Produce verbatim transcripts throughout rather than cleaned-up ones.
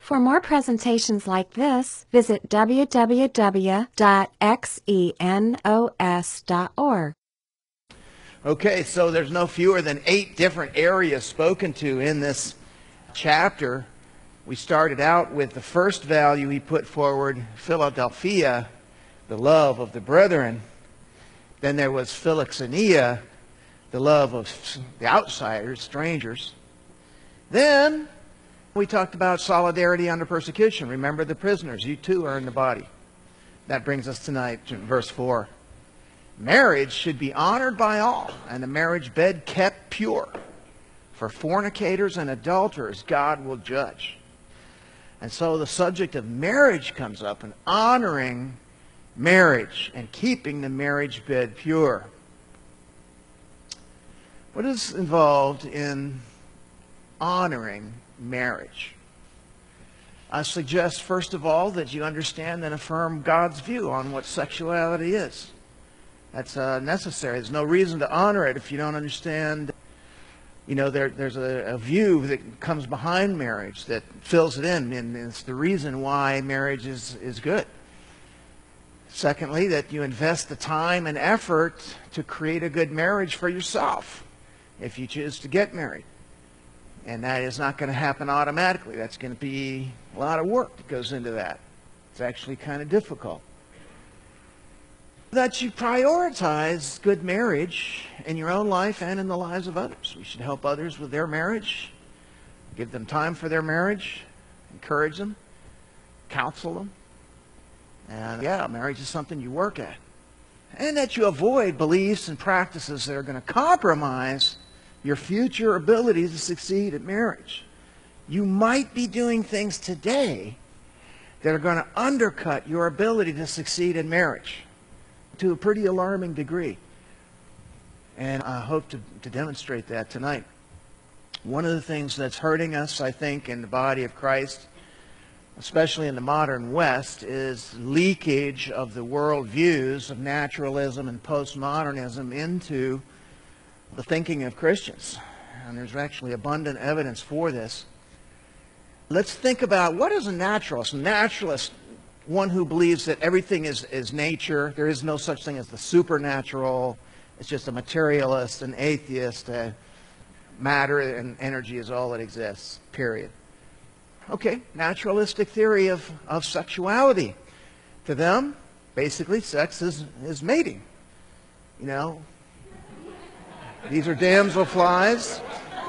For more presentations like this, visit w w w dot xenos dot org. Okay, so there's no fewer than eight different areas spoken to in this chapter. We started out with the first value he put forward, Philadelphia, the love of the brethren. Then there was philoxenia, the love of the outsiders, strangers. Then we talked about solidarity under persecution. Remember the prisoners. You too are in the body. That brings us tonight to verse four. Marriage should be honored by all, and the marriage bed kept pure. For fornicators and adulterers, God will judge. And so the subject of marriage comes up, and honoring marriage and keeping the marriage bed pure. What is involved in honoring marriage? I suggest, first of all, that you understand and affirm God's view on what sexuality is. That's uh, necessary. There's no reason to honor it if you don't understand. You know, there, there's a, a view that comes behind marriage that fills it in, and it's the reason why marriage is, is good. Secondly, that you invest the time and effort to create a good marriage for yourself if you choose to get married. And that is not going to happen automatically. That's going to be a lot of work that goes into that. It's actually kind of difficult. That you prioritize good marriage in your own life and in the lives of others. We should help others with their marriage, give them time for their marriage, encourage them, counsel them. And yeah, marriage is something you work at. And that you avoid beliefs and practices that are going to compromise your future ability to succeed at marriage. You might be doing things today that are going to undercut your ability to succeed in marriage to a pretty alarming degree. And I hope to, to demonstrate that tonight. One of the things that's hurting us, I think, in the body of Christ, especially in the modern West, is leakage of the world views of naturalism and postmodernism into the thinking of Christians. And there's actually abundant evidence for this. Let's think about, what is a naturalist? A naturalist, one who believes that everything is, is nature. There is no such thing as the supernatural. It's just a materialist, an atheist. Uh, matter and energy is all that exists, period. Okay, naturalistic theory of, of sexuality. To them, basically, sex is, is mating. You know, these are damselflies.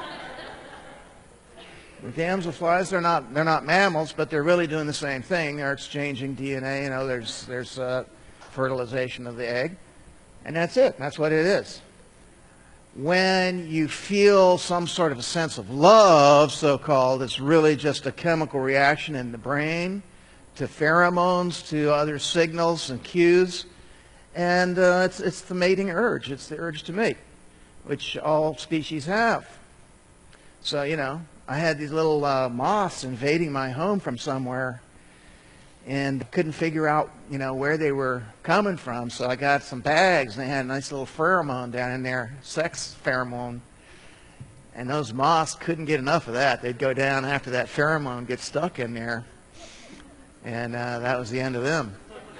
The damselflies, they're not, they're not mammals, but they're really doing the same thing. They're exchanging D N A. You know, there's, there's uh, fertilization of the egg. And that's it. That's what it is. When you feel some sort of a sense of love, so-called, it's really just a chemical reaction in the brain to pheromones, to other signals and cues. And uh, it's, it's the mating urge. It's the urge to mate, which all species have. So, you know, I had these little uh, moths invading my home from somewhere and couldn't figure out, you know, where they were coming from. So I got some bags, and they had a nice little pheromone down in there, sex pheromone. And those moths couldn't get enough of that. They'd go down after that pheromone get stuck in there. And uh, that was the end of them.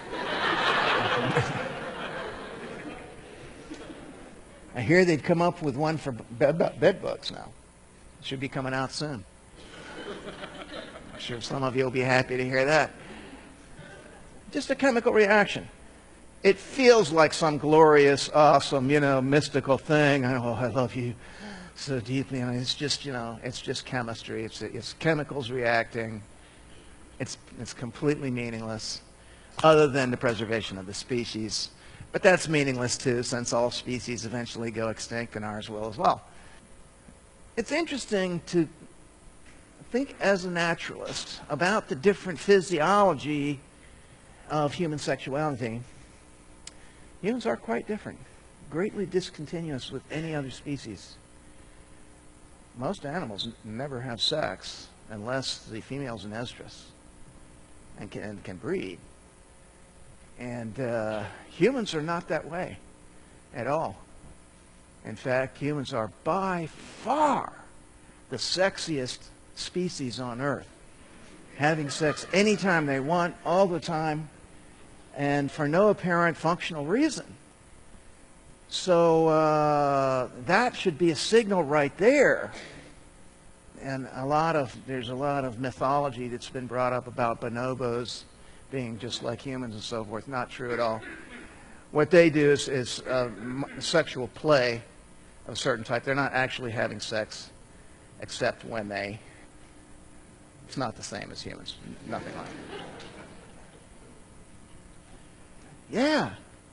I hear they'd come up with one for bed, bed bugs now. It should be coming out soon. I'm sure some of you will be happy to hear that. Just a chemical reaction. It feels like some glorious, awesome, you know, mystical thing. Oh, I love you so deeply. And it's just, you know, it's just chemistry. It's, it's chemicals reacting. It's, it's completely meaningless, other than the preservation of the species. But that's meaningless too, since all species eventually go extinct, and ours will as well. It's interesting to think as a naturalist about the different physiology of human sexuality. Humans are quite different, greatly discontinuous with any other species. Most animals never have sex unless the female's an estrus and can, and can breed. And uh, humans are not that way at all. In fact, humans are by far the sexiest species on Earth. having sex anytime they want, all the time, and for no apparent functional reason. So uh, that should be a signal right there. And a lot of, there's a lot of mythology that's been brought up about bonobos being just like humans and so forth. Not true at all. What they do is, is uh, sexual play of a certain type. They're not actually having sex, except when they, it's not the same as humans. Nothing like it. Yeah.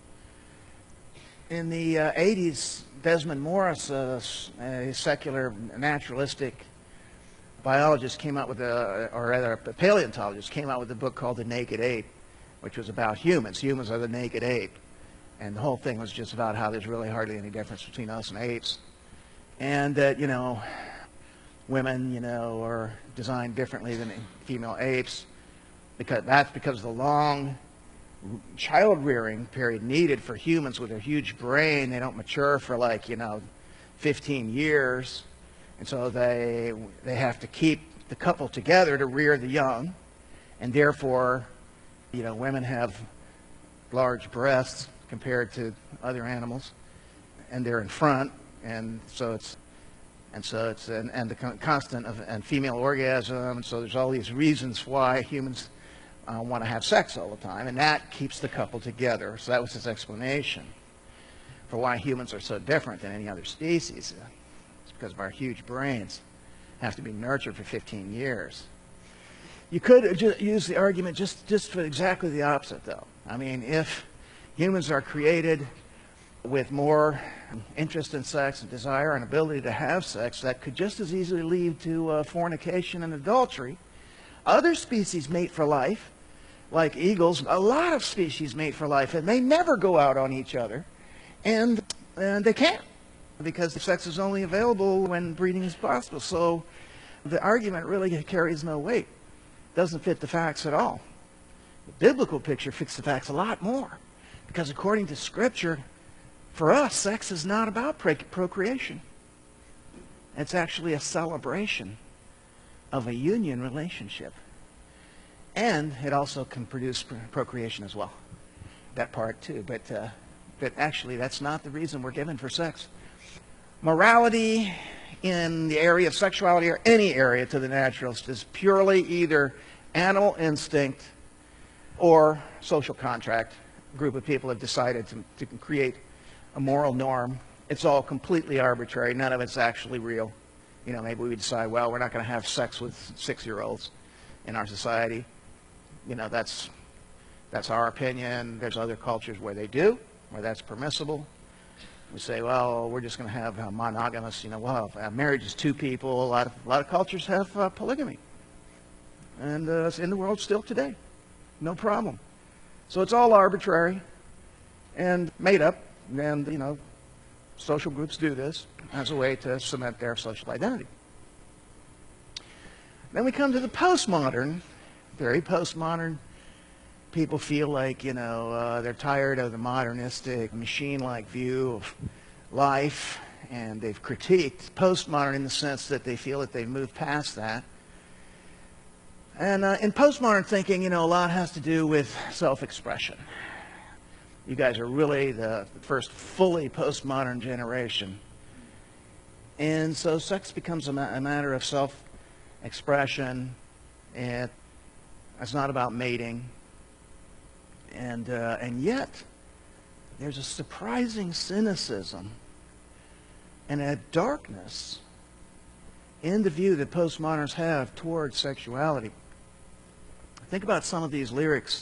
In the uh, eighties, Desmond Morris, uh, a secular naturalistic biologist, came out with a, or rather a paleontologist, came out with a book called The Naked Ape, which was about humans. Humans are the naked ape. And the whole thing was just about how there's really hardly any difference between us and apes. And that, you know, women, you know, are designed differently than female apes. Because that's because of the long child-rearing period needed for humans with a huge brain. They don't mature for like, you know, fifteen years. And so they, they have to keep the couple together to rear the young. And therefore, you know, women have large breasts compared to other animals, and they're in front, and so it's, and so it's, and, and the constant of and female orgasm, and so there's all these reasons why humans uh, want to have sex all the time, and that keeps the couple together. So that was his explanation for why humans are so different than any other species. It's because of our huge brains have to be nurtured for fifteen years. You could ju- use the argument just, just for exactly the opposite, though. I mean, if humans are created with more interest in sex and desire and ability to have sex, that could just as easily lead to uh, fornication and adultery. Other species mate for life, like eagles. A lot of species mate for life, and they never go out on each other, and, and they can't, because sex is only available when breeding is possible. So the argument really carries no weight. Doesn't fit the facts at all. The biblical picture fits the facts a lot more. Because according to Scripture, for us, sex is not about procreation. It's actually a celebration of a union relationship. And it also can produce procreation as well. That part too. But, uh, but actually, that's not the reason we're given for sex. Morality in the area of sexuality, or any area to the naturalist, is purely either animal instinct or social contract. A group of people have decided to, to create a moral norm. It's all completely arbitrary. None of it's actually real. You know, maybe we decide, well, we're not going to have sex with six-year-olds in our society. You know, that's, that's our opinion. There's other cultures where they do, where that's permissible. We say, well, we're just going to have uh, monogamous, you know, well, uh, marriage is two people. A lot of, a lot of cultures have uh, polygamy. And uh, it's in the world still today. No problem. So it's all arbitrary and made up. And, you know, social groups do this as a way to cement their social identity. Then we come to the postmodern, very postmodern. People feel like, you know, uh, they're tired of the modernistic, machine-like view of life, and they've critiqued postmodern in the sense that they feel that they've moved past that. And uh, in postmodern thinking, you know, a lot has to do with self-expression. You guys are really the first fully postmodern generation. And so sex becomes a, ma- a matter of self-expression, and it's not about mating. And, uh, and yet, there's a surprising cynicism and a darkness in the view that postmoderns have towards sexuality. Think about some of these lyrics.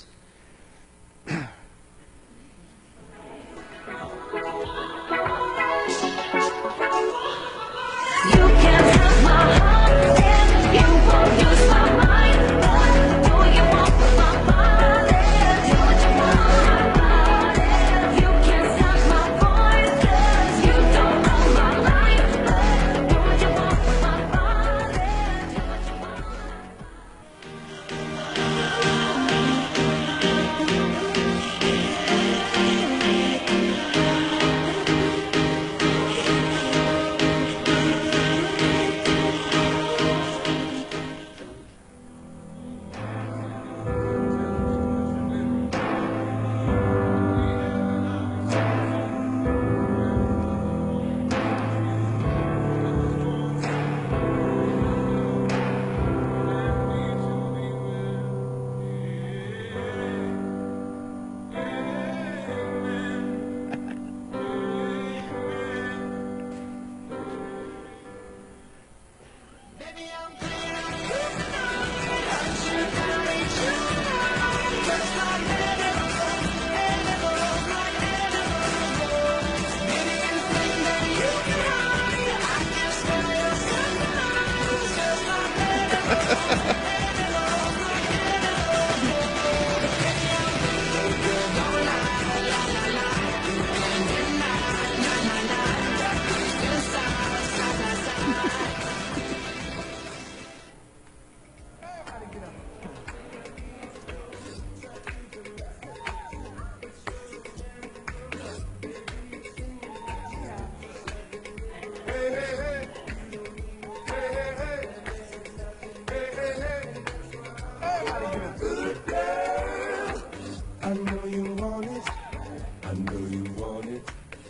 Good girl, I know you want it. I know you want it.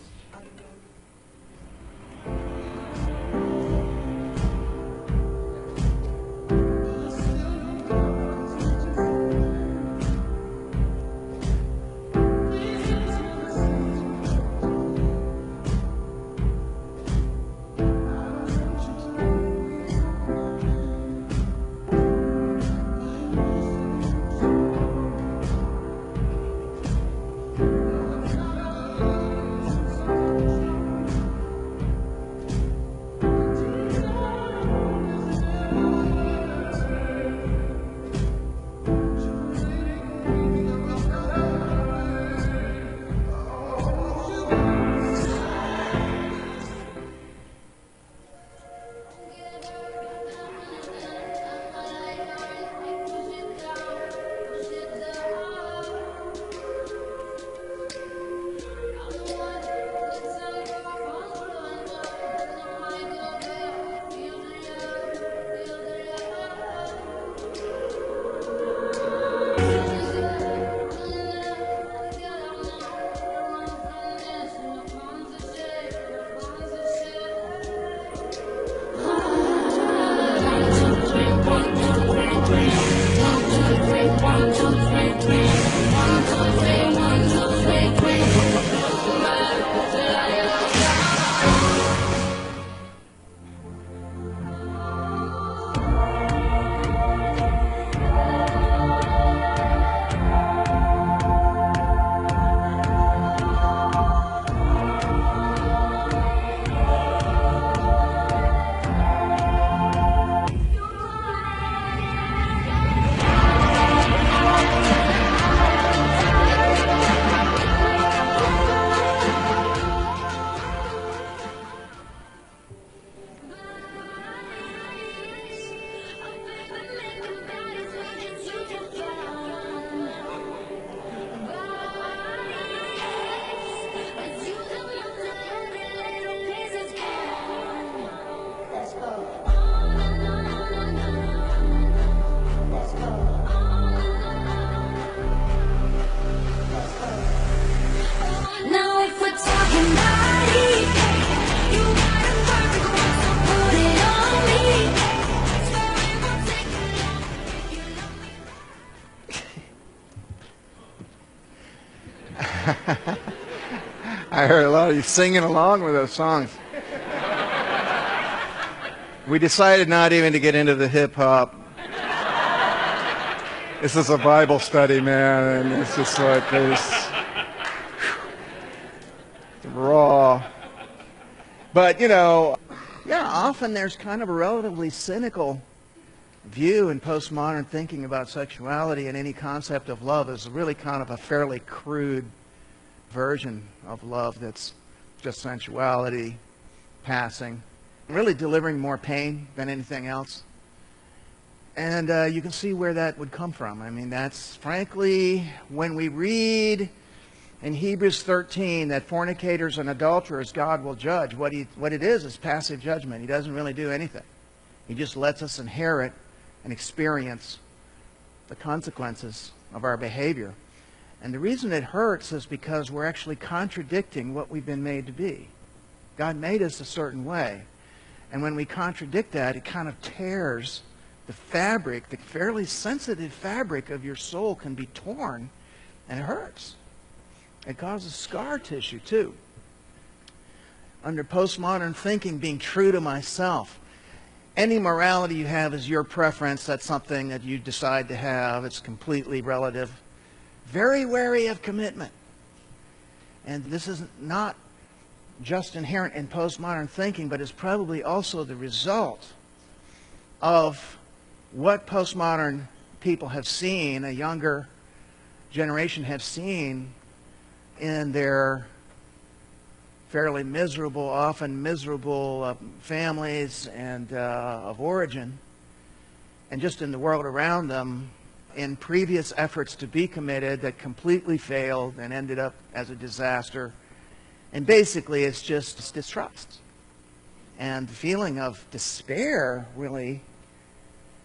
I heard a lot of you singing along with those songs. We decided not even to get into the hip-hop. This is a Bible study, man, and it's just like this raw. But, you know, yeah, often there's kind of a relatively cynical view in postmodern thinking about sexuality, and any concept of love is really kind of a fairly crude version of love that's just sensuality, passing, really delivering more pain than anything else. And uh, you can see where that would come from. I mean, that's frankly, when we read in Hebrews thirteen that fornicators and adulterers God will judge, what, he, what it is is passive judgment. He doesn't really do anything. He just lets us inherit and experience the consequences of our behavior. And the reason it hurts is because we're actually contradicting what we've been made to be. God made us a certain way. And when we contradict that, it kind of tears the fabric, the fairly sensitive fabric of your soul can be torn, and it hurts. It causes scar tissue, too. Under postmodern thinking, being true to myself, any morality you have is your preference. That's something that you decide to have. It's completely relative. Very wary of commitment. And this is not just inherent in postmodern thinking, but is probably also the result of what postmodern people have seen, a younger generation have seen in their fairly miserable, often miserable uh, families and uh, of origin, and just in the world around them, in previous efforts to be committed that completely failed and ended up as a disaster. And basically it's just distrust. And the feeling of despair really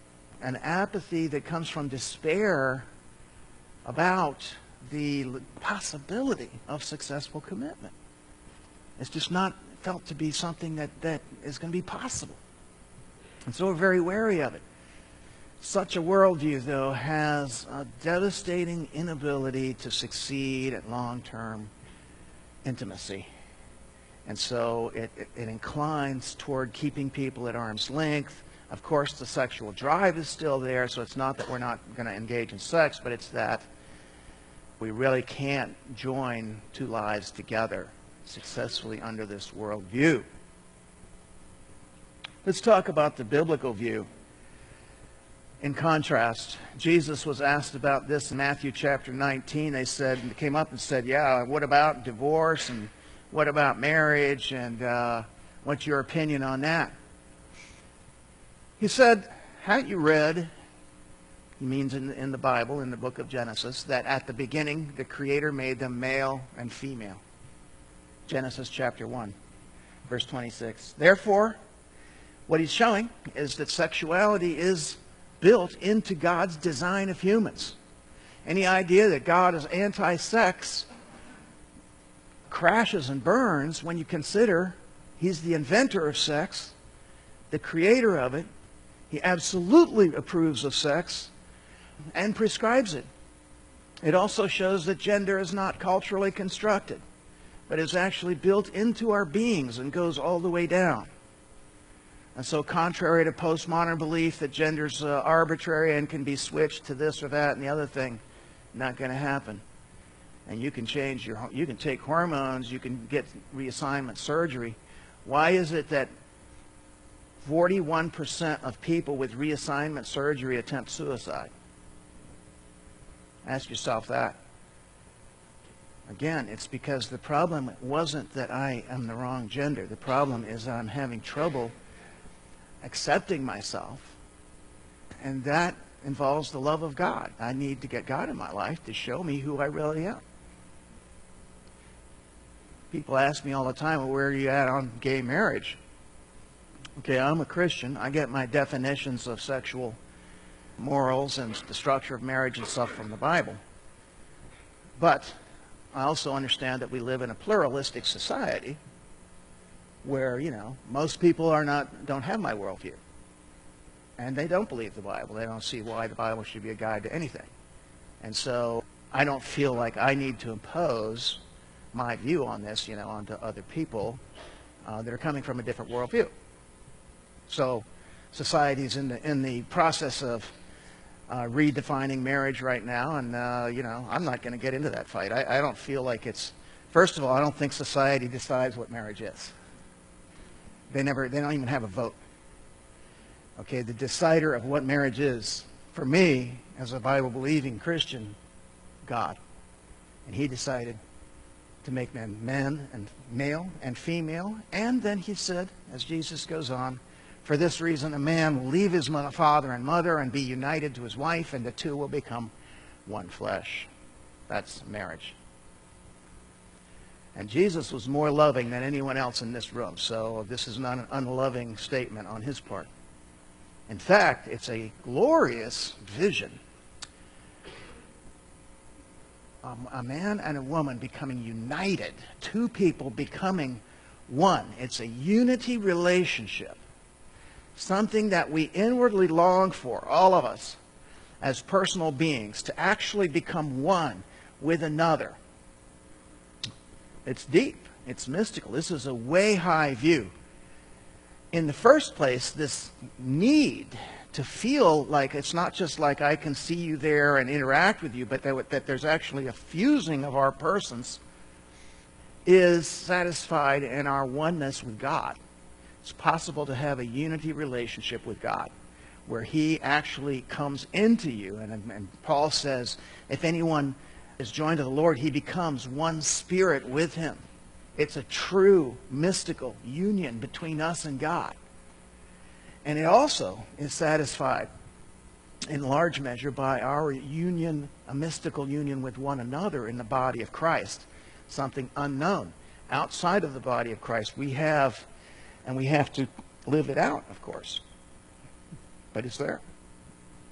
an apathy that comes from despair about the possibility of successful commitment. It's just not felt to be something that, that is going to be possible. And so we're very wary of it. Such a worldview, though, has a devastating inability to succeed at long-term intimacy. And so it, it, it inclines toward keeping people at arm's length. Of course, the sexual drive is still there, so it's not that we're not going to engage in sex, but it's that we really can't join two lives together successfully under this worldview. Let's talk about the biblical view. In contrast, Jesus was asked about this in Matthew chapter nineteen. They said, came up and said, yeah, what about divorce and what about marriage, and uh, what's your opinion on that? He said, haven't you read, he means in, in the Bible, in the book of Genesis, that at the beginning the Creator made them male and female? Genesis chapter one, verse twenty-six. Therefore, what he's showing is that sexuality is built into God's design of humans. Any idea that God is anti-sex crashes and burns when you consider he's the inventor of sex, the creator of it. He absolutely approves of sex and prescribes it. It also shows that gender is not culturally constructed, but is actually built into our beings and goes all the way down. And so contrary to postmodern belief that gender's uh, arbitrary and can be switched to this or that and the other thing, not going to happen. And you can change your, you can take hormones, you can get reassignment surgery. Why is it that forty-one percent of people with reassignment surgery attempt suicide? Ask yourself that. Again, it's because the problem wasn't that I am the wrong gender. The problem is I'm having trouble accepting myself, and that involves the love of God. I need to get God in my life to show me who I really am. People ask me all the time, well, where are you at on gay marriage? Okay, I'm a Christian. I get my definitions of sexual morals and the structure of marriage and stuff from the Bible. But I also understand that we live in a pluralistic society where, you know, most people are not, don't have my worldview. And they don't believe the Bible. They don't see why the Bible should be a guide to anything. And so I don't feel like I need to impose my view on this, you know, onto other people uh, that are coming from a different worldview. So society's in the, in the process of uh, redefining marriage right now, and, uh, you know, I'm not going to get into that fight. I, I don't feel like it's, first of all, I don't think society decides what marriage is. They never, they don't even have a vote. Okay, the decider of what marriage is, for me, as a Bible-believing Christian, God. And he decided to make men men and male and female. And then he said, as Jesus goes on, for this reason a man will leave his father and mother and be united to his wife, and the two will become one flesh. That's marriage. And Jesus was more loving than anyone else in this room, so this is not an unloving statement on his part. In fact, it's a glorious vision. Um, a man and a woman becoming united, two people becoming one. It's a unity relationship, something that we inwardly long for, all of us, as personal beings, to actually become one with another. It's deep. It's mystical. This is a way high view. In the first place, this need to feel like it's not just like I can see you there and interact with you, but that, that there's actually a fusing of our persons is satisfied in our oneness with God. It's possible to have a unity relationship with God where he actually comes into you. And, and Paul says, if anyone is joined to the Lord, he becomes one spirit with him. It's a true mystical union between us and God. And it also is satisfied in large measure by our union, a mystical union with one another in the body of Christ, something unknown. Outside of the body of Christ, we have, and we have to live it out, of course. But it's there.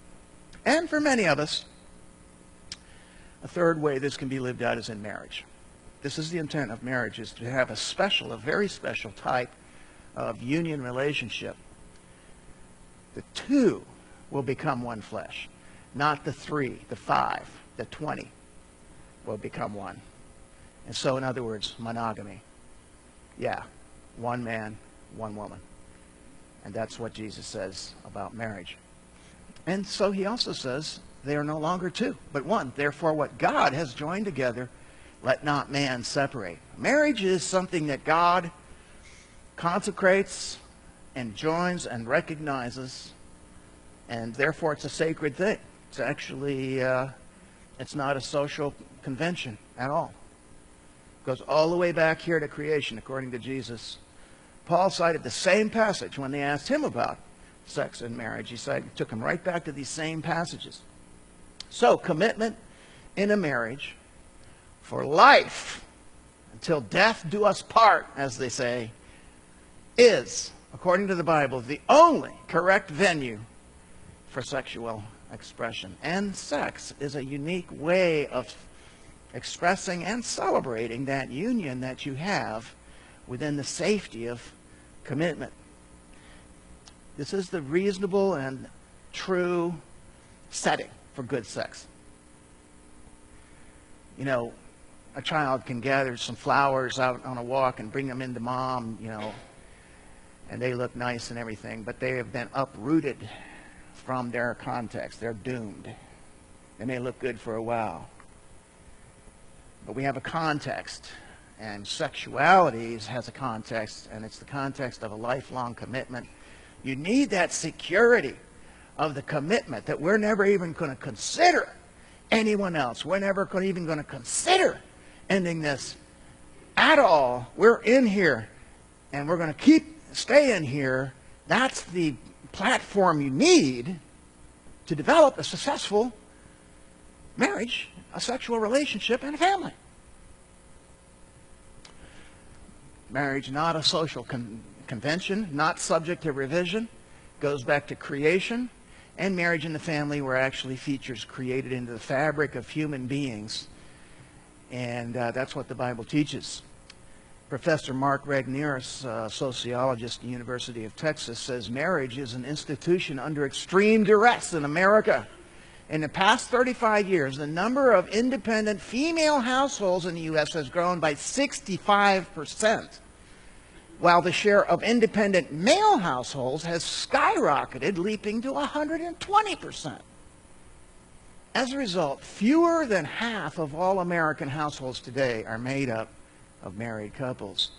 And for many of us, a third way this can be lived out is in marriage. This is the intent of marriage, is to have a special, a very special type of union relationship. The two will become one flesh, not the three, the five, the twenty will become one. And so, in other words, monogamy. Yeah, one man, one woman. And that's what Jesus says about marriage. And so he also says they are no longer two, but one. Therefore, what God has joined together, let not man separate. Marriage is something that God consecrates and joins and recognizes, and therefore it's a sacred thing. It's actually, uh, it's not a social convention at all. It goes all the way back here to creation, according to Jesus. Paul cited the same passage when they asked him about sex and marriage. He said, he took him right back to these same passages. So, commitment in a marriage for life, until death do us part, as they say, is, according to the Bible, the only correct venue for sexual expression. And sex is a unique way of expressing and celebrating that union that you have within the safety of commitment. This is the reasonable and true setting for good sex. You know, a child can gather some flowers out on a walk and bring them into mom, you know, and they look nice and everything, but they have been uprooted from their context. They're doomed. They may look good for a while, but we have a context, and sexuality has a context, and it's the context of a lifelong commitment. You need that security of the commitment that we're never even going to consider anyone else. We're never gonna, even going to consider ending this at all. We're in here, and we're going to keep stay in here. That's the platform you need to develop a successful marriage, a sexual relationship, and a family. Marriage, not a social con convention, not subject to revision, goes back to creation. And marriage and the family were actually features created into the fabric of human beings. And uh, that's what the Bible teaches. Professor Mark Regnerus, uh, sociologist at the University of Texas, says marriage is an institution under extreme duress in America. In the past thirty-five years, the number of independent female households in the U S has grown by sixty-five percent, while the share of independent male households has skyrocketed, leaping to one hundred twenty percent. As a result, fewer than half of all American households today are made up of married couples.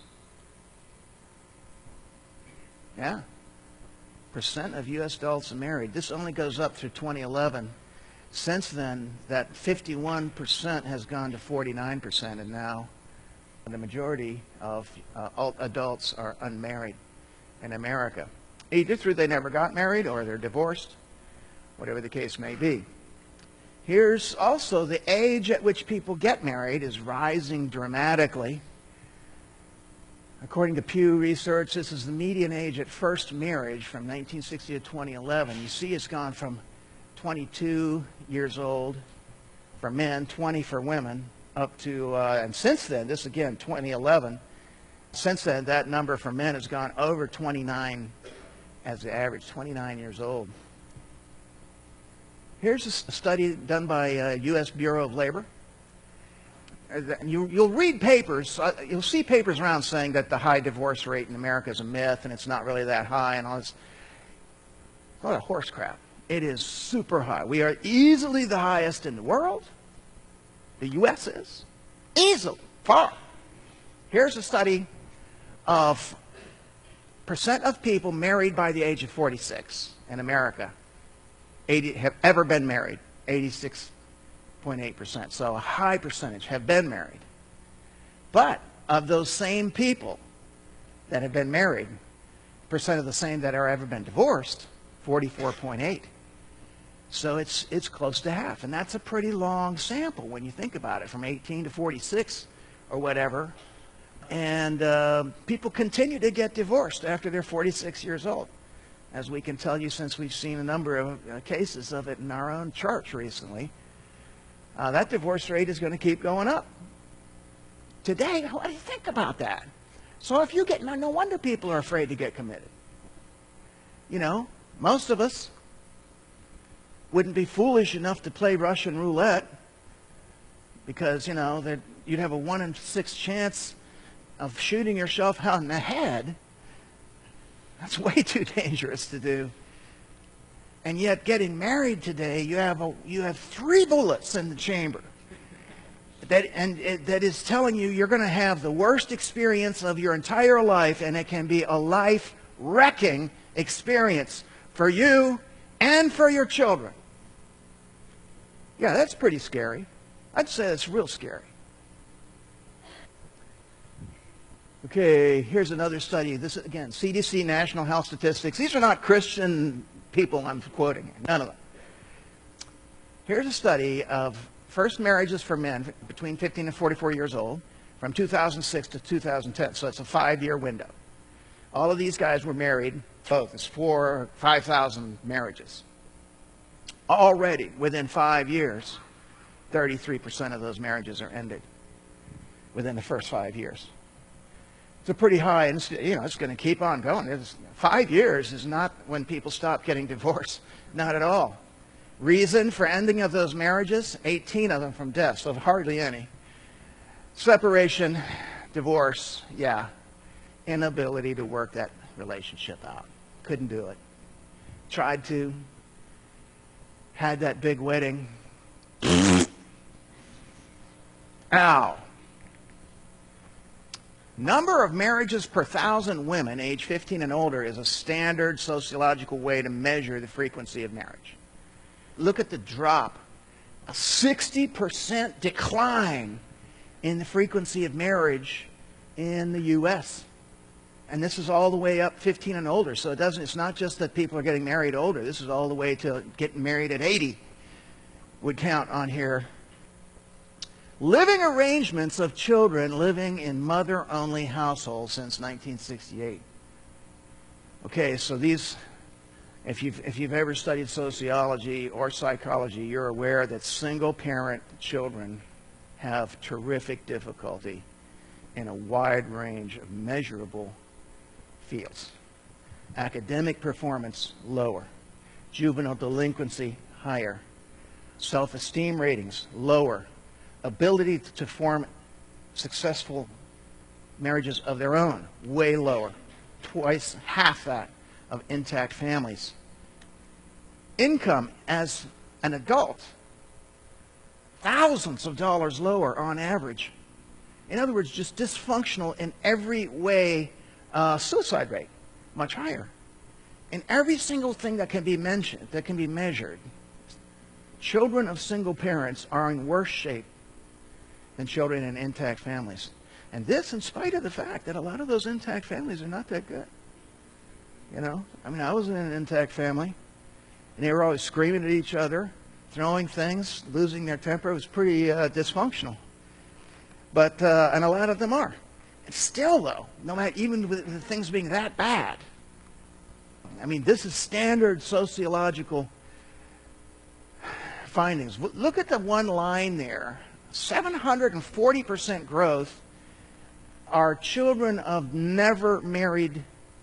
Yeah. Percent of U S adults are married. This only goes up through twenty eleven. Since then, that fifty-one percent has gone to forty-nine percent, and now the majority of uh, adults are unmarried in America. Either through they never got married or they're divorced, whatever the case may be. Here's also the age at which people get married is rising dramatically. According to Pew Research, this is the median age at first marriage from nineteen sixty to twenty eleven. You see it's gone from twenty-two years old for men, twenty for women, up to, uh, and since then, this again, twenty eleven, since then that number for men has gone over twenty-nine as the average, twenty-nine years old. Here's a study done by uh, U S Bureau of Labor. You, you'll read papers, uh, you'll see papers around saying that the high divorce rate in America is a myth and it's not really that high and all this. A lot of horse crap. It is super high. We are easily the highest in the world. The U S is. Easily. Far. Here's a study of percent of people married by the age of forty-six in America. eighty have ever been married. eighty-six point eight percent. So a high percentage have been married. But of those same people that have been married, percent of the same that are ever been divorced, forty-four point eight. So it's it's close to half, and that's a pretty long sample when you think about it, from eighteen to forty-six or whatever. And uh, people continue to get divorced after they're forty-six years old. as we can tell you since we've seen a number of uh, cases of it in our own church recently. Uh, that divorce rate is going to keep going up. Today, what do you think about that? So if you get, no, no wonder people are afraid to get committed. You know, most of us wouldn't be foolish enough to play Russian roulette because, you know, that you'd have a one in six chance of shooting yourself out in the head. That's way too dangerous to do. And yet, getting married today, you have a, you have three bullets in the chamber. That, and it, that is telling you you're going to have the worst experience of your entire life, and it can be a life-wrecking experience for you and for your children. Yeah, that's pretty scary. I'd say that's real scary. Okay, here's another study. This is, again, C D C National Health Statistics. These are not Christian people I'm quoting, none of them. Here's a study of first marriages for men between fifteen and forty-four years old from two thousand six to two thousand ten. So it's a five-year window. All of these guys were married, both. It's four, five thousand marriages. Already, within five years, thirty-three percent of those marriages are ended within the first five years. It's a pretty high, and it's, you know, it's going to keep on going. It's, five years is not when people stop getting divorced. Not at all. Reason for ending of those marriages, eighteen of them from death, so hardly any. Separation, divorce, yeah. Inability to work that relationship out. Couldn't do it. Tried to. Had that big wedding. Ow. Number of marriages per thousand women age fifteen and older is a standard sociological way to measure the frequency of marriage. Look at the drop. A sixty percent decline in the frequency of marriage in the U S And this is all the way up fifteen and older. So it doesn't, it's not just that people are getting married older. This is all the way to getting married at eighty would count on here. Living arrangements of children living in mother-only households since nineteen sixty-eight. Okay, so these, if you've, if you've ever studied sociology or psychology, you're aware that single-parent children have terrific difficulty in a wide range of measurable fields. Academic performance, lower. Juvenile delinquency, higher. Self-esteem ratings, lower. Ability to form successful marriages of their own, way lower. Twice, half that of intact families. Income as an adult, thousands of dollars lower on average. In other words, just dysfunctional in every way. Uh, suicide rate, much higher. In every single thing that can be mentioned, that can be measured, children of single parents are in worse shape than children in intact families. And this in spite of the fact that a lot of those intact families are not that good. You know, I mean, I was in an intact family, and they were always screaming at each other, throwing things, losing their temper. It was pretty uh, dysfunctional. But, uh, and a lot of them are. And still, though, no matter, even with the things being that bad, I mean, this is standard sociological findings. Look at the one line there. seven hundred forty percent growth are children of never married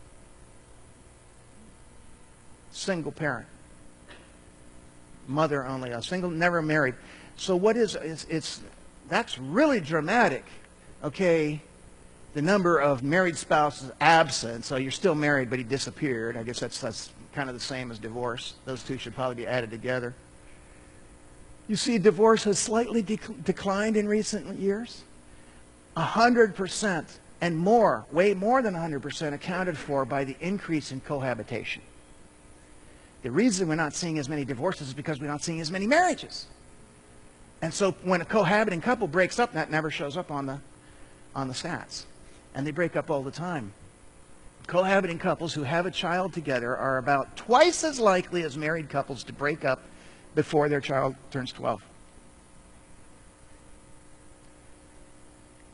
single parent. Mother only, a single, never married. So what is, it's, it's that's really dramatic. Okay, the number of married spouses absent, so you're still married but he disappeared. I guess that's, that's kind of the same as divorce. Those two should probably be added together. You see, divorce has slightly dec declined in recent years. one hundred percent and more, way more than one hundred percent accounted for by the increase in cohabitation. The reason we're not seeing as many divorces is because we're not seeing as many marriages. And so when a cohabiting couple breaks up, that never shows up on the, on the stats. And they break up all the time. Cohabiting couples who have a child together are about twice as likely as married couples to break up before their child turns twelve.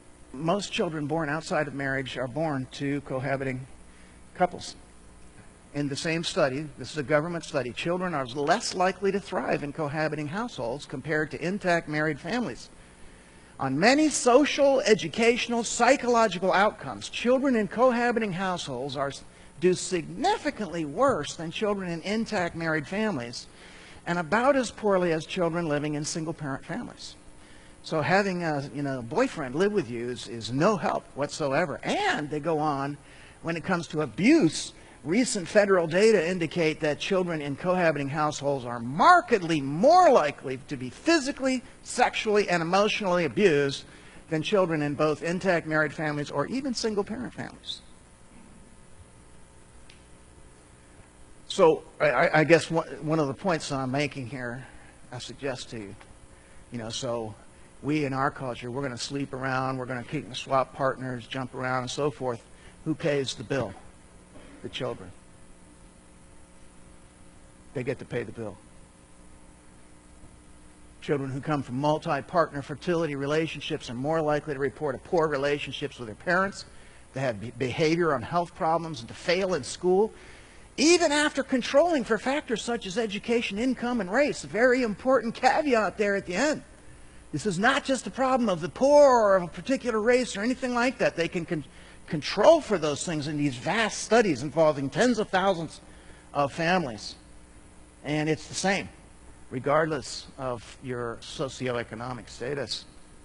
Most children born outside of marriage are born to cohabiting couples. in the same study, this is a government study, children are less likely to thrive in cohabiting households compared to intact married families. On many social, educational, psychological outcomes, children in cohabiting households are, do significantly worse than children in intact married families, and about as poorly as children living in single-parent families. So having a you know, boyfriend live with you is, is no help whatsoever. And they go on, when it comes to abuse, recent federal data indicate that children in cohabiting households are markedly more likely to be physically, sexually, and emotionally abused than children in both intact married families or even single-parent families. So I, I guess one, one of the points that I'm making here, I suggest to you, you know, so we in our culture, we're going to sleep around, we're going to keep swap partners, jump around, and so forth. Who pays the bill? The children. They get to pay the bill. Children who come from multi-partner fertility relationships are more likely to report poor relationships with their parents, to have behavior and health problems, and to fail in school, even after controlling for factors such as education, income, and race. A very important caveat there at the end. This is not just a problem of the poor or of a particular race or anything like that. They can con control for those things in these vast studies involving tens of thousands of families. And it's the same, regardless of your socioeconomic status.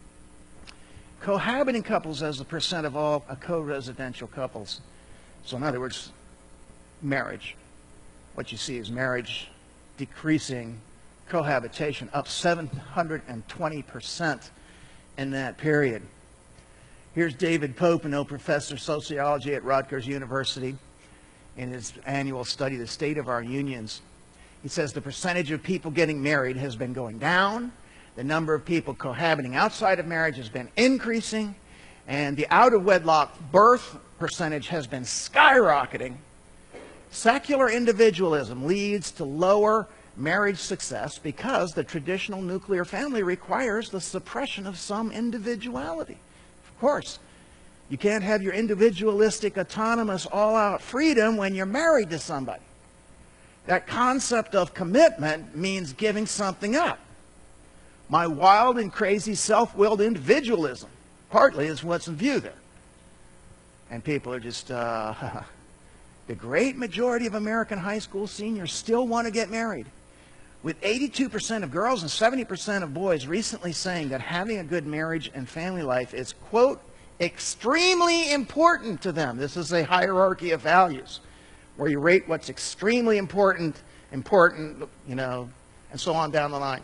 Cohabiting couples as a percent of all uh, co-residential couples. So in other words, marriage. What you see is marriage decreasing, cohabitation up seven hundred twenty percent in that period. Here's David Popenoe, professor of sociology at Rutgers University, in his annual study, The State of Our Unions. He says the percentage of people getting married has been going down, the number of people cohabiting outside of marriage has been increasing, and the out-of-wedlock birth percentage has been skyrocketing. Secular individualism leads to lower marriage success because the traditional nuclear family requires the suppression of some individuality. Of course, you can't have your individualistic, autonomous, all-out freedom when you're married to somebody. That concept of commitment means giving something up. My wild and crazy self-willed individualism partly is what's in view there. And people are just, uh, the great majority of American high school seniors still want to get married, with eighty-two percent of girls and seventy percent of boys recently saying that having a good marriage and family life is, quote, extremely important to them. This is a hierarchy of values where you rate what's extremely important, important, you know, and so on down the line.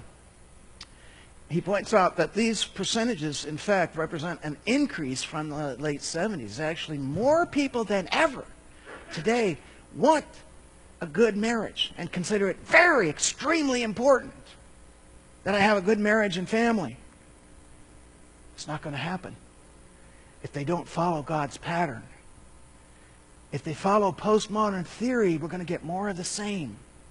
He points out that these percentages, in fact, represent an increase from the late seventies. Actually, more people than ever today want a good marriage and consider it very, extremely important that I have a good marriage and family. It's not going to happen if they don't follow God's pattern. If they follow postmodern theory, we're going to get more of the same.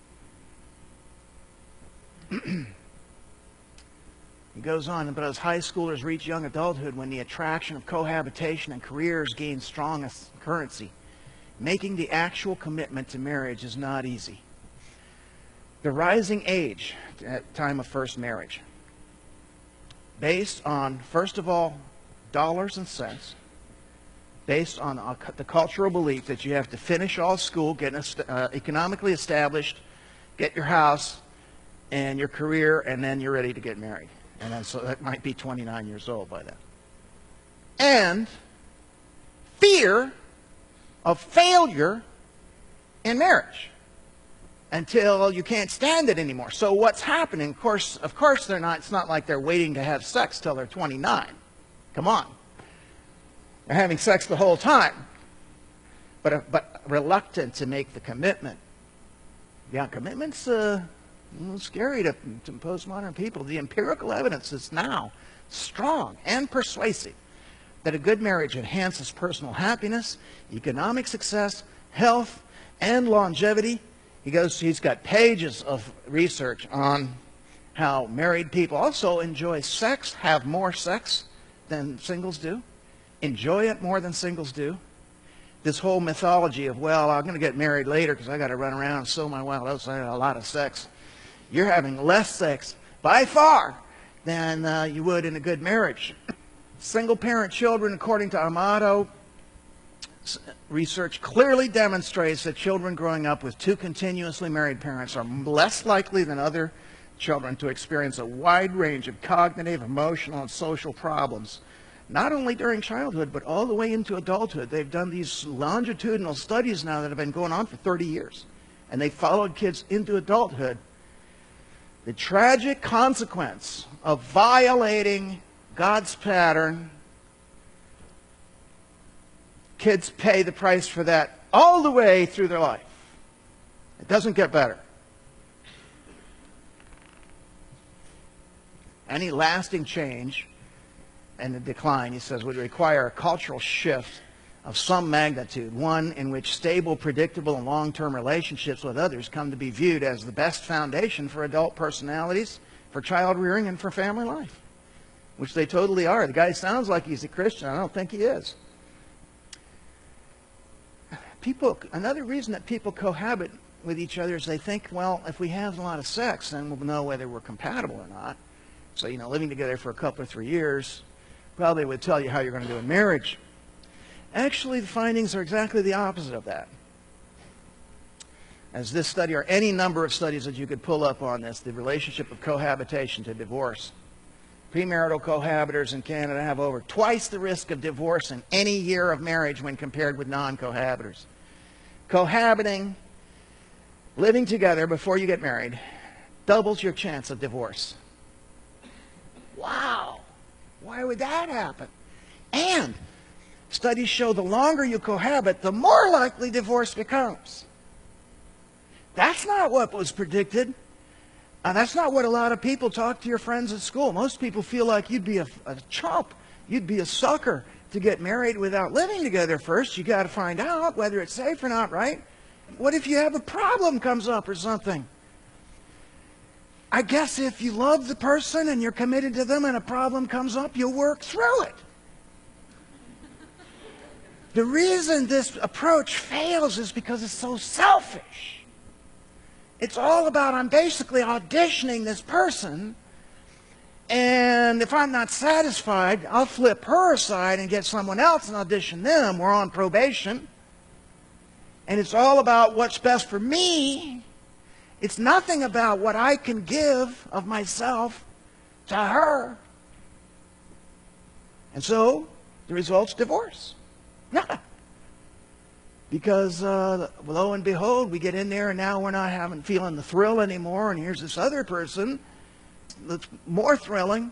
He goes on, but as high schoolers reach young adulthood, when the attraction of cohabitation and careers gains strong currency, making the actual commitment to marriage is not easy. The rising age at time of first marriage, based on, first of all, dollars and cents, based on uh, the cultural belief that you have to finish all school, get uh, economically established, get your house and your career, and then you're ready to get married. And then, so that might be twenty-nine years old by then. And fear of failure in marriage until you can't stand it anymore. So what's happening? Of course, of course, they're not. It's not like they're waiting to have sex till they're twenty-nine. Come on, they're having sex the whole time, but but reluctant to make the commitment. Yeah, commitment's uh, a little scary to, to postmodern people. The empirical evidence is now strong and persuasive that a good marriage enhances personal happiness, economic success, health, and longevity. He goes, he's got pages of research on how married people also enjoy sex, have more sex than singles do, enjoy it more than singles do. this whole mythology of, well, I'm going to get married later because I got to run around and sow my wild oats. I had a lot of sex. You're having less sex by far than uh, you would in a good marriage. Single-parent children, according to Amato, research clearly demonstrates that children growing up with two continuously married parents are less likely than other children to experience a wide range of cognitive, emotional, and social problems, not only during childhood, but all the way into adulthood. They've done these longitudinal studies now that have been going on for thirty years, and they followed kids into adulthood. The tragic consequence of violating God's pattern, kids pay the price for that all the way through their life. It doesn't get better. Any lasting change and the decline, he says, would require a cultural shift of some magnitude, one in which stable, predictable, and long-term relationships with others come to be viewed as the best foundation for adult personalities, for child rearing, and for family life, which they totally are. The guy sounds like he's a Christian. I don't think he is. People, another reason that people cohabit with each other is they think, well, if we have a lot of sex, then we'll know whether we're compatible or not. So, you know, living together for a couple or three years probably would tell you how you're going to do in marriage. Actually, the findings are exactly the opposite of that. As this study, or any number of studies that you could pull up on this, the relationship of cohabitation to divorce. Premarital cohabitors in Canada have over twice the risk of divorce in any year of marriage when compared with non-cohabitors. Cohabiting, living together before you get married, doubles your chance of divorce. Wow! Why would that happen? And studies show the longer you cohabit, the more likely divorce becomes. That's not what was predicted. And that's not what a lot of people talk to your friends at school. Most people feel like you'd be a, a chump. You'd be a sucker to get married without living together first. You got to find out whether it's safe or not, right? What if you have a problem comes up or something? I guess if you love the person and you're committed to them and a problem comes up, you'll work through it. The reason this approach fails is because it's so selfish. It's all about, I'm basically auditioning this person, and if I'm not satisfied, I'll flip her aside and get someone else and audition them. We're on probation. And it's all about what's best for me. It's nothing about what I can give of myself to her. And so, the result's divorce. Because uh, lo and behold, we get in there and now we're not having feeling the thrill anymore, and here's this other person that's more thrilling.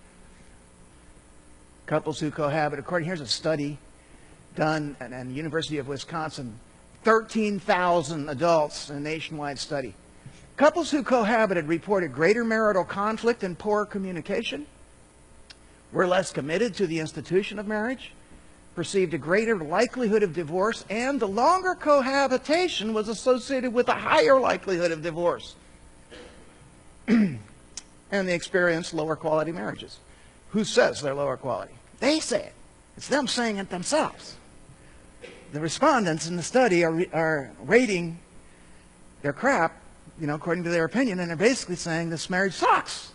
Couples who cohabit, according, here's a study done at the University of Wisconsin, thirteen thousand adults in a nationwide study. Couples who cohabited reported greater marital conflict and poor communication, were less committed to the institution of marriage, perceived a greater likelihood of divorce, and the longer cohabitation was associated with a higher likelihood of divorce. And they experienced lower quality marriages. Who says they're lower quality? They say it. It's them saying it themselves. The respondents in the study are, are rating their crap, you know, according to their opinion, and they're basically saying this marriage sucks.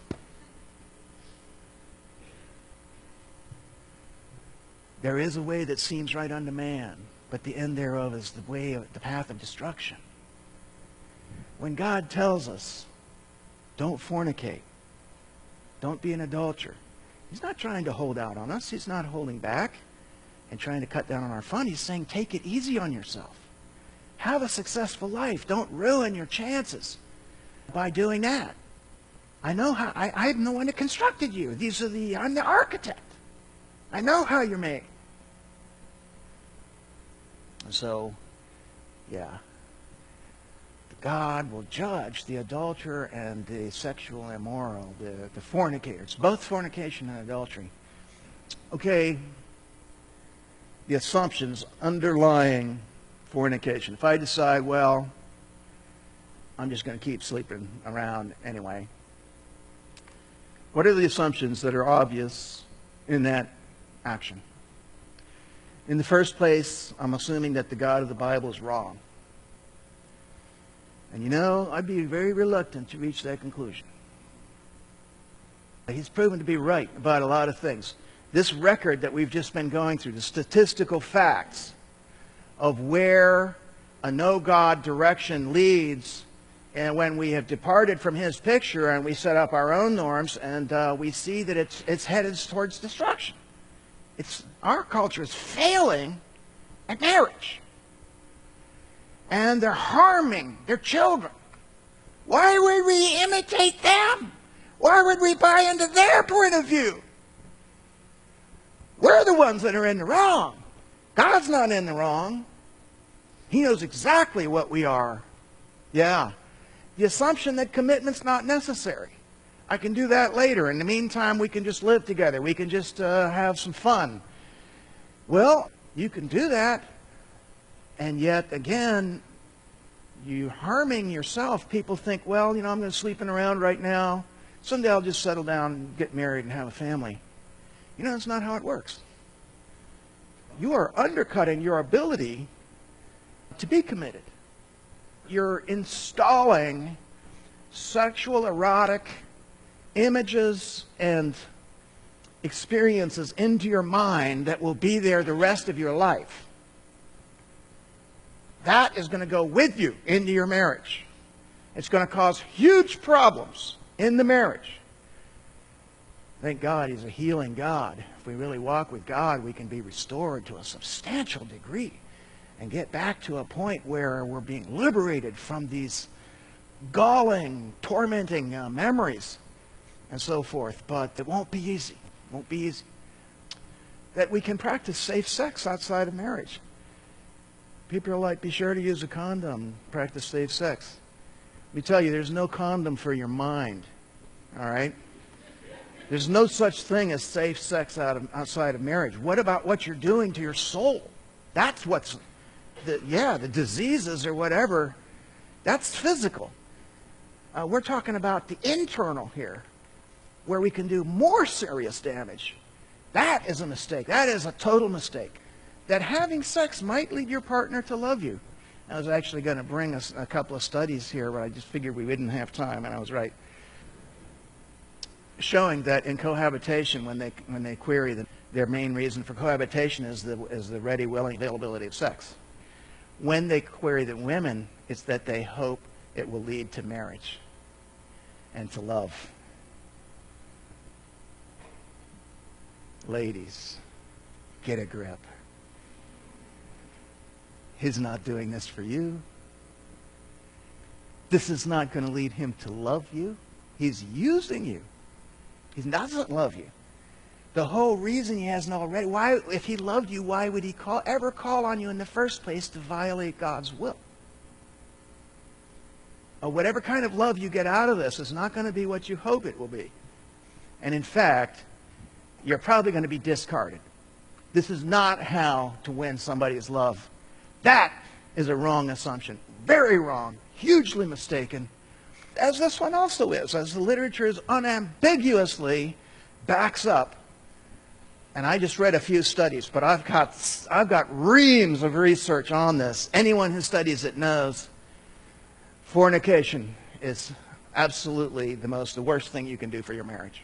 There is a way that seems right unto man, but the end thereof is the way of the path of destruction. When God tells us, don't fornicate, don't be an adulterer, He's not trying to hold out on us. He's not holding back and trying to cut down on our fun. He's saying, take it easy on yourself. Have a successful life. Don't ruin your chances by doing that. I know how, I, I'm the one that constructed you. These are the, I'm the architect. I know how you're made. So, yeah. God will judge the adulterer and the sexual immoral, the, the fornicators, both fornication and adultery. Okay, the assumptions underlying fornication. If I decide, well, I'm just going to keep sleeping around anyway, what are the assumptions that are obvious in that action? In the first place, I'm assuming that the God of the Bible is wrong. And you know, I'd be very reluctant to reach that conclusion. He's proven to be right about a lot of things. This record that we've just been going through, the statistical facts of where a no-God direction leads, and when we have departed from His picture and we set up our own norms, and uh, we see that it's, it's headed towards destruction. It's, our culture is failing at marriage. And they're harming their children. Why would we imitate them? Why would we buy into their point of view? We're the ones that are in the wrong. God's not in the wrong. He knows exactly what we are. Yeah. The assumption that commitment's not necessary. I can do that later. In the meantime, we can just live together. We can just uh, have some fun. Well, you can do that. And yet, again, you're harming yourself. People think, well, you know, I'm going to sleeping around right now. Someday I'll just settle down and get married and have a family. You know, that's not how it works. You are undercutting your ability to be committed. You're installing sexual, erotic images and experiences into your mind that will be there the rest of your life. That is going to go with you into your marriage. It's going to cause huge problems in the marriage. Thank God He's a healing God. If we really walk with God, we can be restored to a substantial degree and get back to a point where we're being liberated from these galling, tormenting uh, memories and so forth. But it won't be easy. It won't be easy. That we can practice safe sex outside of marriage. People are like, be sure to use a condom, practice safe sex. Let me tell you, there's no condom for your mind. All right? There's no such thing as safe sex out of, outside of marriage. What about what you're doing to your soul? That's what's, the, yeah, the diseases or whatever, that's physical. Uh, we're talking about the internal here, where we can do more serious damage. That is a mistake. That is a total mistake. That having sex might lead your partner to love you. I was actually going to bring us a couple of studies here, but I just figured we didn't have time, and I was right. Showing that in cohabitation, when they when they query that their main reason for cohabitation is the is the ready, willing availability of sex. When they query the women, it's that they hope it will lead to marriage and to love. Ladies, get a grip. He's not doing this for you. This is not going to lead him to love you. He's using you. He doesn't love you. The whole reason he hasn't already, why, if he loved you, why would he call, ever call on you in the first place to violate God's will? Or whatever kind of love you get out of this is not going to be what you hope it will be. And in fact, you're probably going to be discarded. This is not how to win somebody's love. That is a wrong assumption. Very wrong. Hugely mistaken. As this one also is. As the literature is unambiguously backs up. And I just read a few studies, but I've got, I've got reams of research on this. Anyone who studies it knows fornication is absolutely the most, the worst thing you can do for your marriage.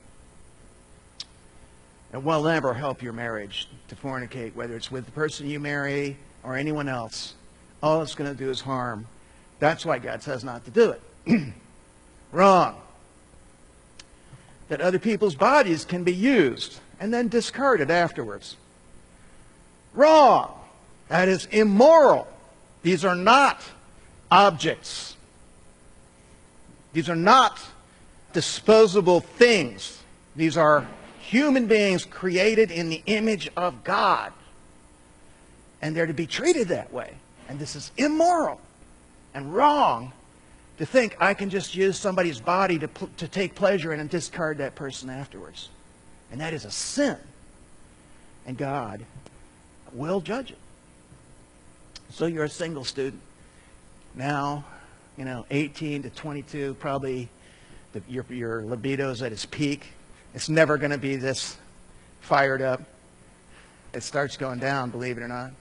It will never help your marriage to fornicate, whether it's with the person you marry or anyone else. All it's going to do is harm. That's why God says not to do it. Wrong. That other people's bodies can be used and then discarded afterwards. Wrong. That is immoral. These are not objects. These are not disposable things. These are human beings created in the image of God. And they're to be treated that way. And this is immoral and wrong to think I can just use somebody's body to, to take pleasure in and discard that person afterwards. And that is a sin. And God will judge it. So you're a single student. Now, you know, eighteen to twenty-two, probably the, your, your libido is at its peak. It's never going to be this fired up. it starts going down, believe it or not.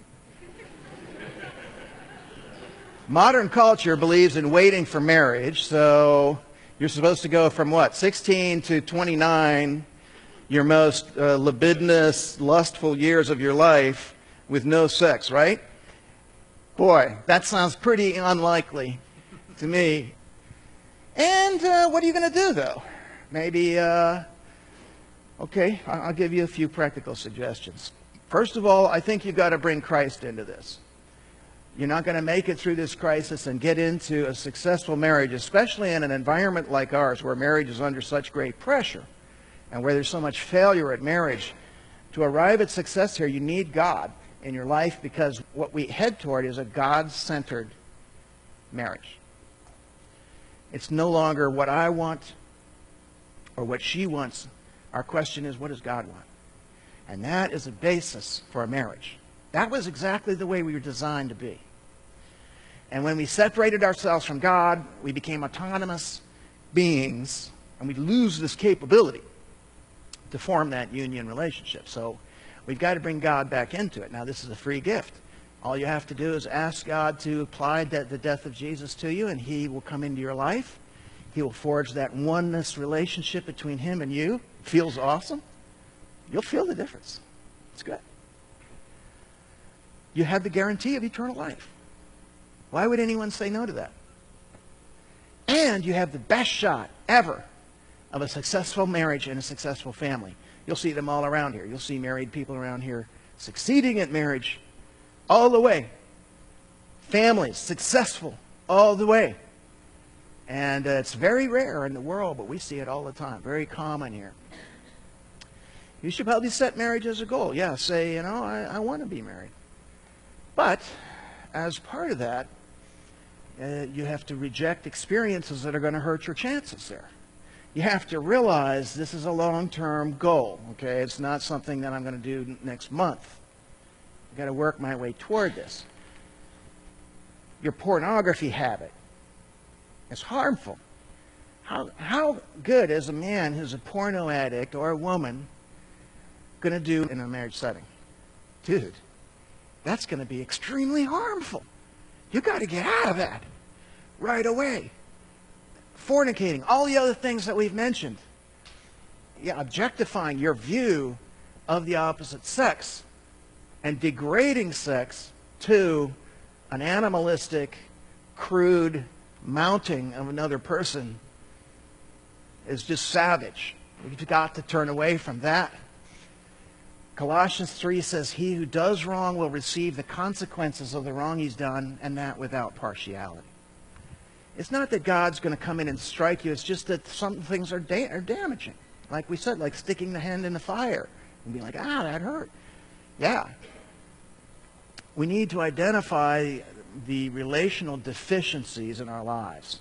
Modern culture believes in waiting for marriage, so you're supposed to go from what, sixteen to twenty-nine, your most uh, libidinous, lustful years of your life with no sex, right? Boy, that sounds pretty unlikely to me. And uh, what are you going to do, though? Maybe, uh, okay, I'll give you a few practical suggestions. First of all, I think you've got to bring Christ into this. You're not going to make it through this crisis and get into a successful marriage, especially in an environment like ours where marriage is under such great pressure and where there's so much failure at marriage. To arrive at success here, you need God in your life, because what we head toward is a God-centered marriage. It's no longer what I want or what she wants. Our question is, what does God want? And that is a basis for a marriage. That was exactly the way we were designed to be. And when we separated ourselves from God, we became autonomous beings, and we lose this capability to form that union relationship. So we've got to bring God back into it. Now, this is a free gift. All you have to do is ask God to apply the death of Jesus to you, and He will come into your life. He will forge that oneness relationship between Him and you. Feels awesome. You'll feel the difference. It's good. You have the guarantee of eternal life. Why would anyone say no to that? And you have the best shot ever of a successful marriage and a successful family. You'll see them all around here. You'll see married people around here succeeding at marriage all the way. Families successful all the way. And uh, it's very rare in the world, but we see it all the time. Very common here. You should probably set marriage as a goal. Yeah, say, you know, I, I want to be married. But as part of that, uh, you have to reject experiences that are going to hurt your chances there. You have to realize this is a long-term goal, okay? It's not something that I'm going to do next month. I've got to work my way toward this. Your pornography habit is harmful. How, how good is a man who's a porno addict or a woman going to do in a marriage setting? Dude, that's going to be extremely harmful. You've got to get out of that right away. Fornicating, all the other things that we've mentioned. Yeah, objectifying your view of the opposite sex and degrading sex to an animalistic, crude mounting of another person is just savage. We've got to turn away from that. Colossians three says, he who does wrong will receive the consequences of the wrong he's done, and that without partiality. It's not that God's going to come in and strike you. It's just that some things are, da are damaging. Like we said, like sticking the hand in the fire and be like, ah, that hurt. Yeah. We need to identify the relational deficiencies in our lives.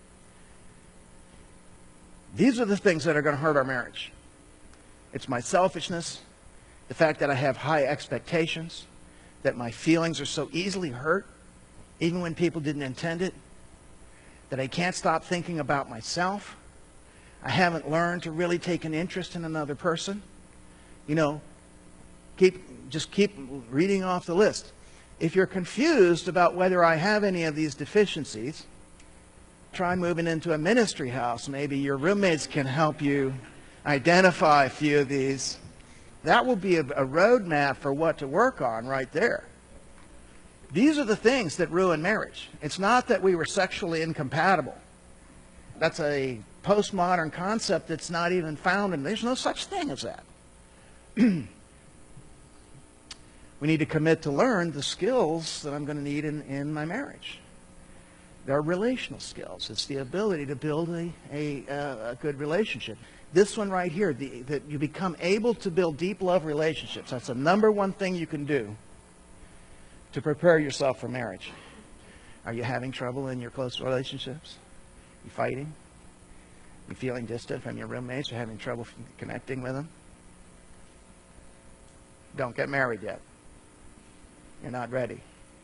These are the things that are going to hurt our marriage. It's my selfishness, the fact that I have high expectations, that my feelings are so easily hurt, even when people didn't intend it, that I can't stop thinking about myself. I haven't learned to really take an interest in another person. You know, keep, just keep reading off the list. If you're confused about whether I have any of these deficiencies, try moving into a ministry house. Maybe your roommates can help you identify a few of these. That will be a, a roadmap for what to work on right there. These are the things that ruin marriage. It's not that we were sexually incompatible. That's a postmodern concept that's not even found, and there's no such thing as that. We need to commit to learn the skills that I'm going to need in, in my marriage. They're relational skills. It's the ability to build a, a, a good relationship. This one right here, the, that you become able to build deep love relationships. That's the number one thing you can do to prepare yourself for marriage. Are you having trouble in your close relationships? You fighting? You feeling distant from your roommates? You're having trouble connecting with them? Don't get married yet. You're not ready.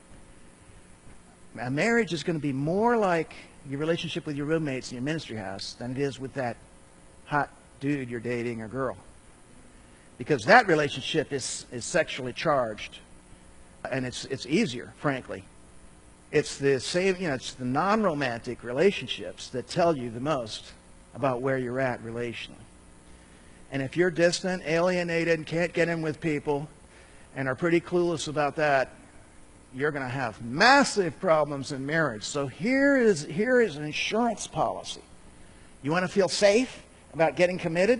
A marriage is going to be more like your relationship with your roommates in your ministry house than it is with that hot dude you're dating or girl. because that relationship is, is sexually charged, and it's it's easier, frankly. It's the same, you know, it's the non-romantic relationships that tell you the most about where you're at relationally. And if you're distant, alienated, and can't get in with people, and are pretty clueless about that, you're going to have massive problems in marriage. So here is here is an insurance policy. You want to feel safe about getting committed?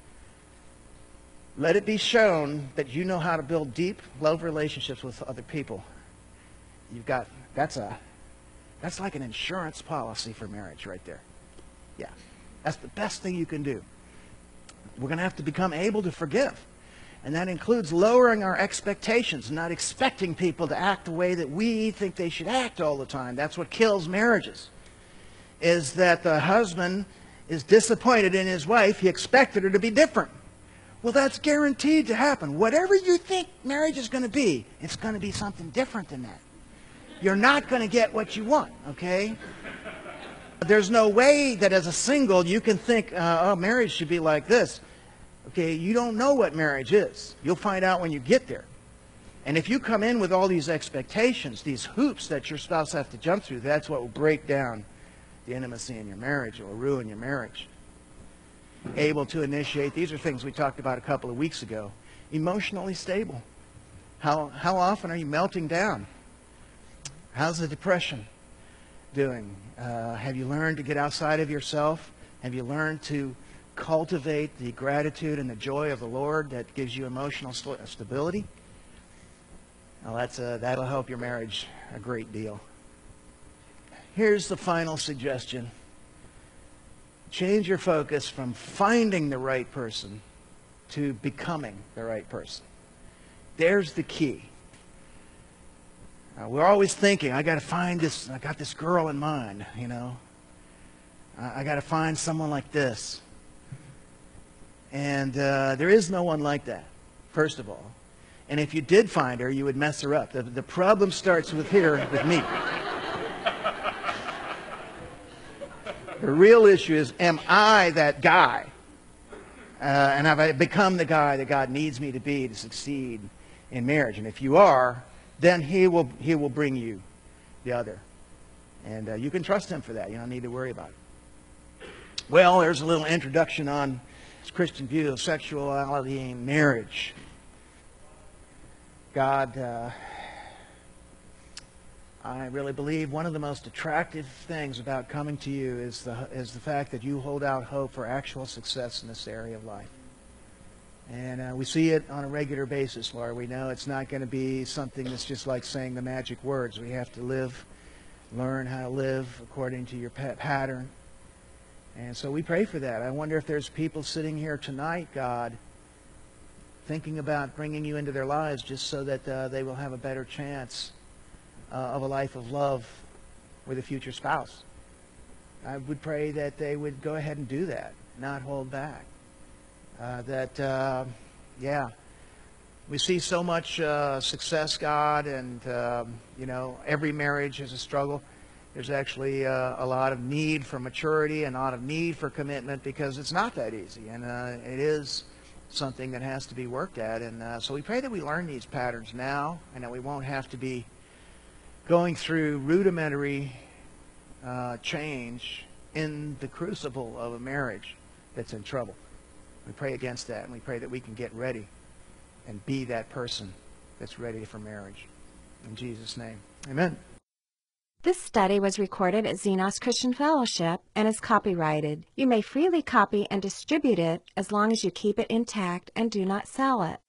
Let it be shown that you know how to build deep love relationships with other people. You've got that's a that's like an insurance policy for marriage right there. Yeah. That's the best thing you can do. We're going to have to become able to forgive. And that includes lowering our expectations, not expecting people to act the way that we think they should act all the time. That's what kills marriages, is that the husband is disappointed in his wife. He expected her to be different. Well, that's guaranteed to happen. Whatever you think marriage is going to be, it's going to be something different than that. You're not going to get what you want, okay? There's no way that as a single you can think, uh, oh, marriage should be like this. Okay, you don't know what marriage is. You'll find out when you get there. And if you come in with all these expectations, these hoops that your spouse has to jump through, that's what will break down the intimacy in your marriage. It will ruin your marriage. Able to initiate, these are things we talked about a couple of weeks ago. Emotionally stable. How, how often are you melting down? How's the depression doing? Uh, have you learned to get outside of yourself? Have you learned to cultivate the gratitude and the joy of the Lord that gives you emotional st- stability? Well, that's a, that'll help your marriage a great deal. Here's the final suggestion. Change your focus from finding the right person to becoming the right person. There's the key. Uh, we're always thinking, I got to find this, I got this girl in mind, you know. I, I got to find someone like this. And uh, there is no one like that, first of all. And if you did find her, you would mess her up. The, the problem starts with here, with me. The real issue is, am I that guy? Uh, and have I become the guy that God needs me to be to succeed in marriage? And if you are, then he will, he will bring you the other. And uh, you can trust him for that. You don't need to worry about it. Well, there's a little introduction on this Christian view of sexuality and marriage. God, uh, I really believe one of the most attractive things about coming to you is the, is the fact that you hold out hope for actual success in this area of life. And uh, we see it on a regular basis, Lord. We know it's not going to be something that's just like saying the magic words. We have to live, learn how to live according to your pattern. And so we pray for that. I wonder if there's people sitting here tonight, God, thinking about bringing you into their lives just so that uh, they will have a better chance uh, of a life of love with a future spouse. I would pray that they would go ahead and do that, not hold back. Uh, that, uh, yeah, we see so much uh, success, God, and, um, you know, every marriage is a struggle. There's actually uh, a lot of need for maturity and a lot of need for commitment because it's not that easy. And uh, it is something that has to be worked at. And uh, so we pray that we learn these patterns now and that we won't have to be going through rudimentary uh, change in the crucible of a marriage that's in trouble. We pray against that, and we pray that we can get ready and be that person that's ready for marriage. In Jesus' name, amen. This study was recorded at Xenos Christian Fellowship and is copyrighted. You may freely copy and distribute it as long as you keep it intact and do not sell it.